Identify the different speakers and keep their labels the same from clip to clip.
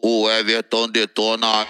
Speaker 1: O Everton detona.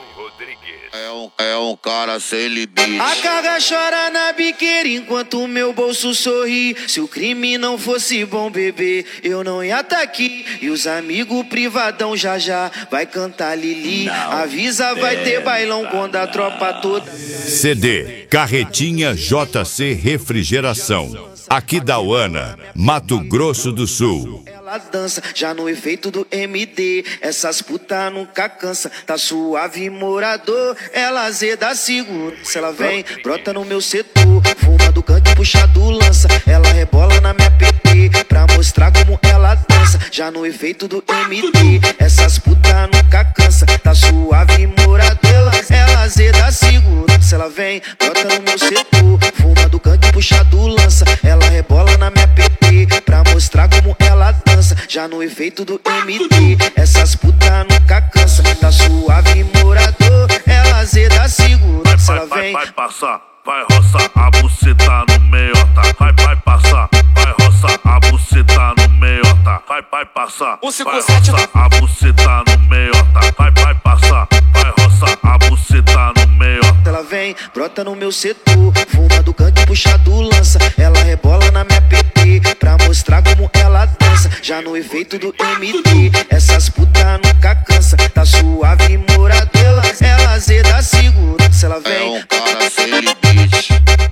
Speaker 1: É um cara sem limite.
Speaker 2: A carga chora na biqueira enquanto o meu bolso sorri. Se o crime não fosse bom, bebê, eu não ia tá aqui. E os amigos privadão já vai cantar Lili. Não, avisa, vai ter bailão quando a tropa toda.
Speaker 3: CD Carretinha JC Refrigeração. Aquidauana, Mato Grosso do Sul.
Speaker 2: Ela dança já no efeito do MD. Essas putas nunca cansa. Tá suave, morador. Ela azeda, segura. Se ela vem, brota no meu setor. Fuma do canto e puxa do lança. Ela rebola na minha PT pra mostrar como ela dança. Já no efeito do MD. Essas putas nunca cansa. Tá suave, morador. Ela azeda, segura. Se ela vem, brota no meu setor. Fuma do canto e puxa do lança. Ela rebola na minha PT pra mostrar como ela dança. Já no efeito do MD. Essas putas nunca cansa. Tá suave, morador. Ela azeda, segura. Se ela vem,
Speaker 4: vai passar, vai roçar a buceta no meiota. Vai passar, vai roçar a buceta no meiota. Vai passar, vai roçar a buceta no meiota. Vai passar, vai roçar a buceta no meiota.
Speaker 2: ela vem, brota no meu setor. Fuma do canto e puxa do lança. Ela rebola na minha PT pra mostrar como ela dança. Já no efeito do MD. Essas putas nunca cansa. Tá suave, morador. Ela azeda, segura. Se ela vem,
Speaker 1: é um cara sem limite.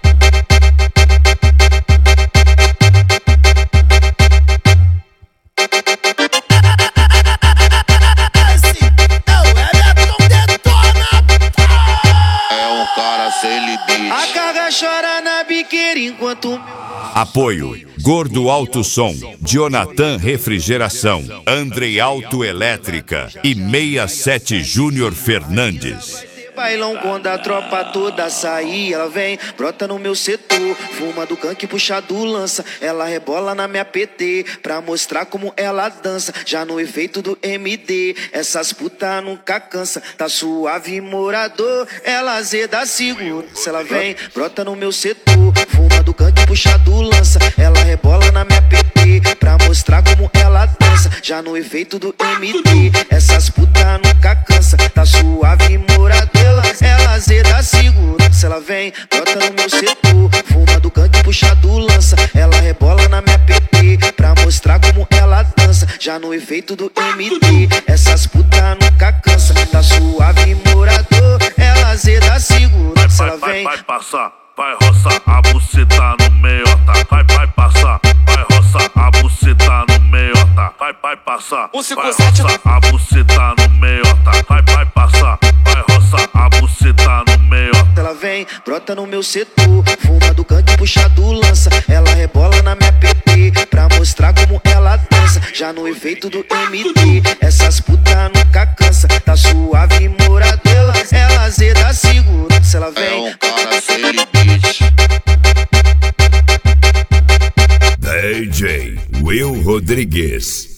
Speaker 2: a carga chora na biqueira enquanto
Speaker 3: Apoio Gordo Alto Som, Jonathan Refrigeração, Andrei Auto Elétrica e 67 Júnior Fernandes.
Speaker 2: bailão quando a tropa toda sair. Ela vem, brota no meu setor. Fuma do canque, puxa do lança. Ela rebola na minha PT pra mostrar como ela dança. Já no efeito do MD. Essas putas nunca cansa. Tá suave, morador. Ela azeda, segura. Se ela vem, brota no meu setor. Fuma do canque, puxa do lança. Ela rebola na minha PT pra mostrar como ela dança. Já no efeito do MD. Essas putas nunca cansa. Tá suave, morador. Ela azeda, segura. Se ela vem, brota no meu setor. Fuma do canto e puxa do lança. Ela rebola na minha PT pra mostrar como ela dança. Já no efeito do MD. Essas putas nunca cansa. Tá suave, morador. Ela azeda, segura. Se ela vem,
Speaker 4: vai passar, vai roçar a buceta no meiota. Vai passar, vai roçar a buceta no meiota. Vai passar, vai roçar a buceta no meiota. Vai passar, vai roçar a buceta no meiota.
Speaker 2: ela vem, brota no meu setor. Fuma do canto e puxa do lança. Ela rebola na minha PT pra mostrar como ela dança. Já no efeito do MD. Essas putas nunca cansa. Tá suave, morador. Ela azeda, segura. Se ela vem,
Speaker 1: é um cara sem limite.
Speaker 3: DJ Will Rodrigues.